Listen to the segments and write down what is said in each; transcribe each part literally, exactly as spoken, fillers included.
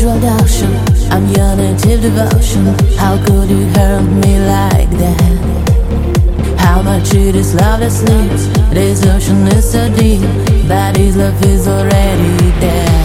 huge reduction. I'm your native devotion. How could you hurt me like that? How much it is love that sleeps. This ocean is so deep, but his love is already there.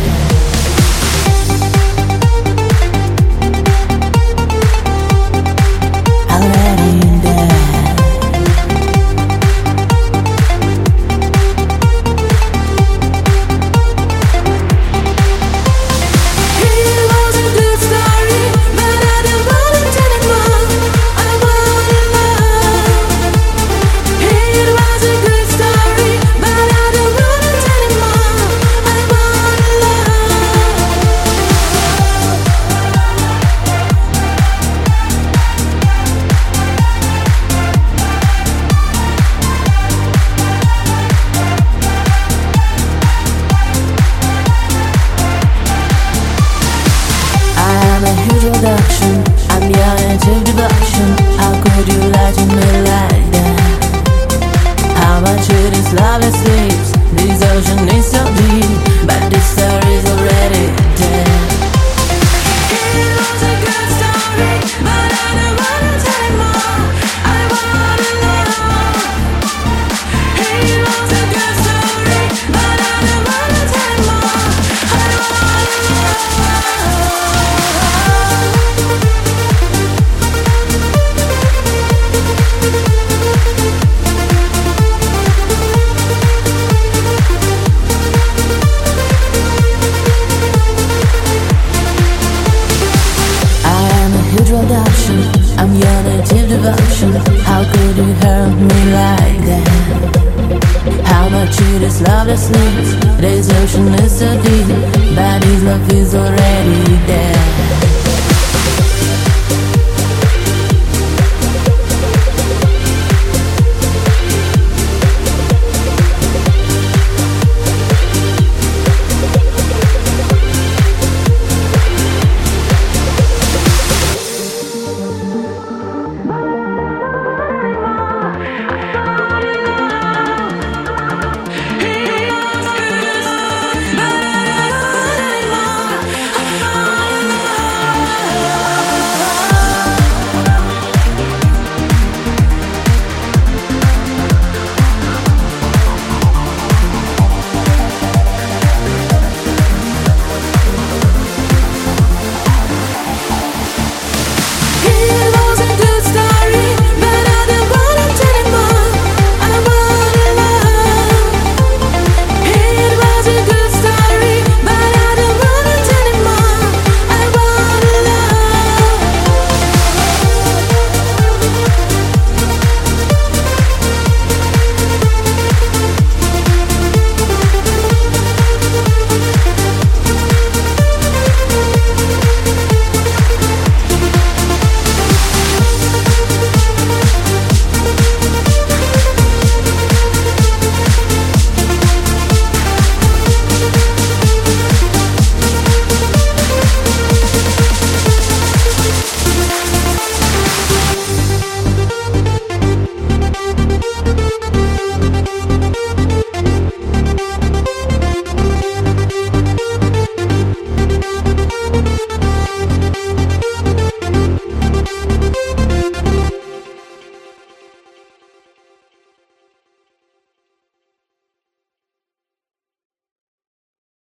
I'm your native devotion. How could you lie to me like that? How much it is love that sleeps. This ocean is so deep, but this story is already dead. It was a good story, but I don't wanna tell more. I wanna know. It was a good story, but I don't wanna tell more. I wanna know. I'm your native devotion. How could you hurt me like that? How much it is love that sleeps. This ocean is so deep, but his love is already there.